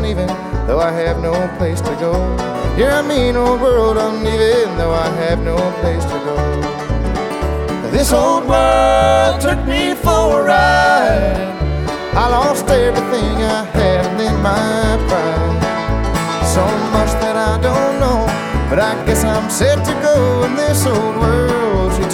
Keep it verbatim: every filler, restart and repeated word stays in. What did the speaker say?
leaving, though I have no place to go. You're a mean old world I'm leaving, though I have no place to go. This old world took me for a ride. I lost everything I had and then my pride. So much that I don't know, but I guess I'm set to go in this old world.